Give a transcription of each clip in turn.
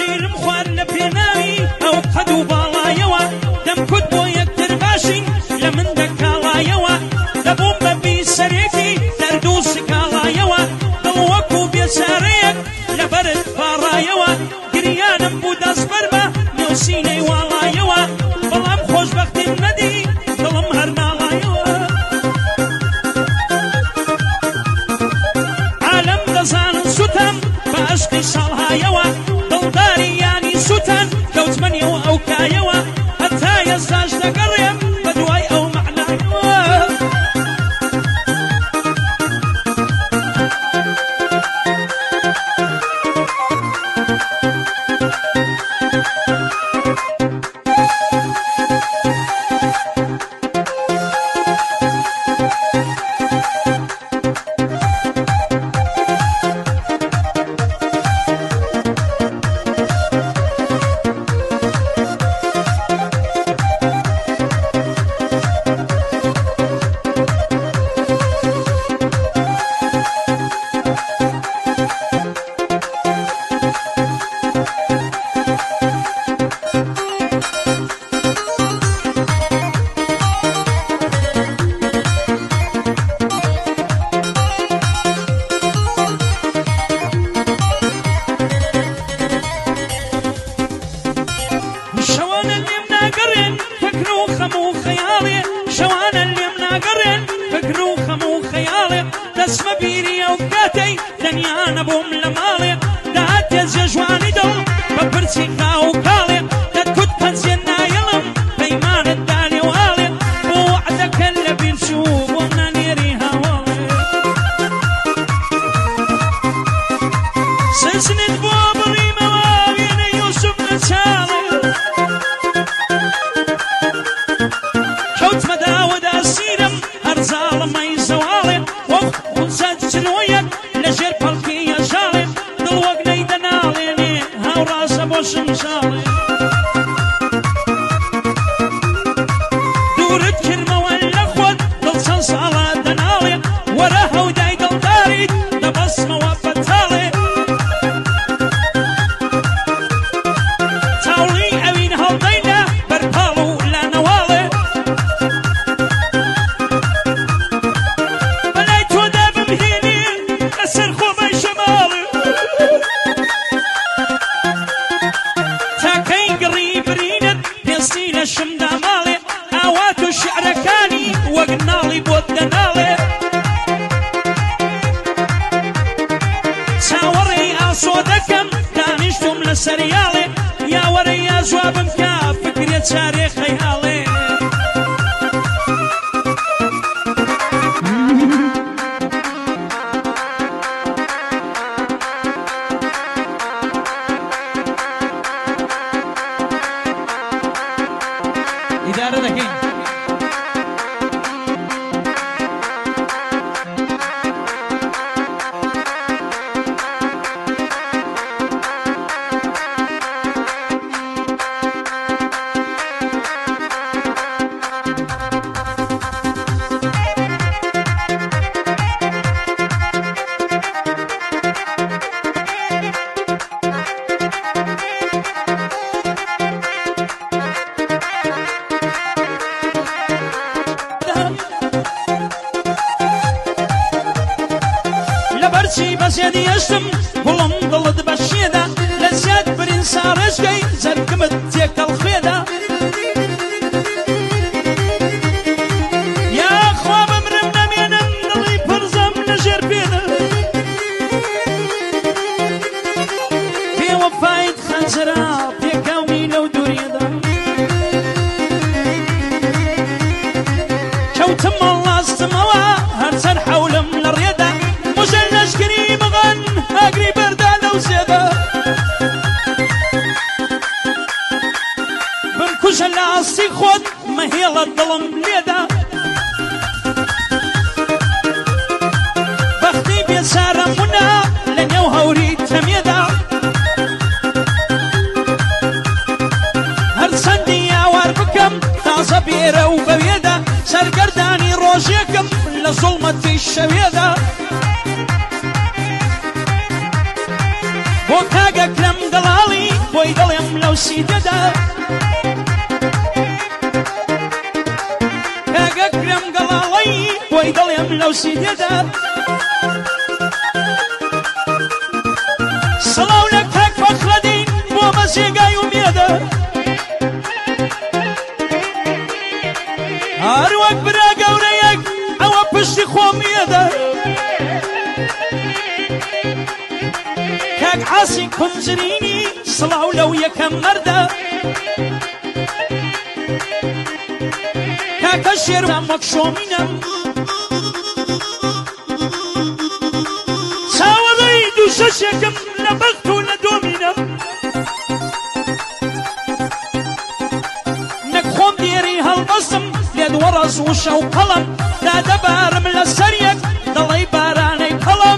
بیرم خوار لە پێناوی ئەو قەد و باڵایەوە دەمکوت بۆ یەکتر باشین لە من دەکاڵایەوە دەبووم بەبی سەرێکی دەرد و سکاڵایەوە دڵ وەکو بێچارەیەک لەبەرت پاڕایەوە گریانم بوو دەست بەرمە نێوسینەی واڵایەوە بەڵام خۆشبەختیم نەدی دڵم هەر ناڵایەوە عالەم دەزانن سوتم بە عەشقی ساڵهایەوە دڵداری یانی سوتن کەوتمەنی و ئەو کایەوە هەتا ئێستاش دەگەڕێم بە دوای ئەو مەعنایەوە دەسمە بیری ئەو کاتەی دەنیا نەبووم لە ماڵێ داهاتێ جێژوانی دڵ بە پرچی خاو و کاڵێ دەتکوت پەنجێ نایەڵم پەیمانت دانێواڵێ بۆ وعدەکە لە بیر چوو بۆم نانێری هاوڵێ سەزنت بۆ بڕیمەوە وێنە یوسوف لە چاڵێ کەوتمە داوەدا سیرم هەرزاڵمەی زەواڵێ چلوەیەک لەژێر پەڵکی هەژاڵێ دڵ وەک نەیدە ناڵێنێ هاوڕاسە بۆ شمشاڵێ دوورت کردمەوە لە خۆت دڵ چەند ساڵە دەناڵێ وەرە هەودای دڵداریت دەبەسمەوە بەتاڵێ تاوڵی ئەوین هەڵدەینە بەرپاڵ و لە نەواڵێ شمدا ماڵێ ئاوات و شعرەکانی وەک ناڵی بۆت دەناڵێ چاوەڕێی ئاسۆ دەکەم دانیشتوم لە سەریاڵێ یاوەرە یا جوابم کە فکرێ چارێ خەیاڵێ إدارة دكين بەرچی بەزێدی هەشتم گوڵم دڵت بە شێدا لە زیاد برین ساڕێژگەی زەرکمت تێکەڵ خوێدا یا خوا بمرم نەمێنم دڵی پڕزەم لەژێر پێدا پێوەفایت خەنجەرا پێکەونی لەو دووریەدا کەوتم هەڵاستمەوە هەرچەند حەولم لە ڕێدا مژەر لەشکری بغەن ئەگری بەردا لەو زێدا بمکوژە لە ئاستی خۆت مەهێڵە دڵم لێدا بەختی بێچارە مونە لە نێو هەوری تەمێدا هەرچەندی یاوار بکەم تازە بێرە و بەوێدا سەرگەردانی ڕۆژێکم لە زوڵمەتی شەوێدا بۆ کاگەکرم دڵاڵی بۆ بۆی دڵێم لەو سیدەدا کاگە کرێم گەڵاڵەی بۆی دڵێم لەو سیدەدا سەڵاو لە کاک فەخرەدین بۆ مەزێگای ومێدە هەروەک برا گەورەیەک ئەوە پشتی خۆمیەدە کاک عاسی کنجرینی سڵاو لەو یەکەم مەردە کاکە شێروان وەک شۆمینم چاوەڕێی دوو شەشێکم لە بەخت و لە دۆمینم نەک خۆم دێری هەڵبەستم لێت وەڕەس و شەو قەڵم دادەبارم لە سەریەک دڵی بارانەی کەڵم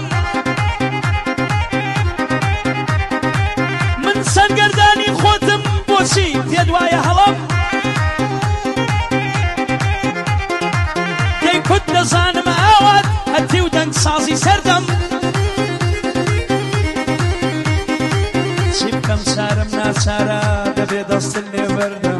من سەرگەردانی خۆتم بۆچی تێت وایە هەڵم دەی کورد دەزانم ئاوات هەتی و دەنگ سازی سەردەم چی بکەم چارم ناچارە دەبێ دەستم لێ بەردەم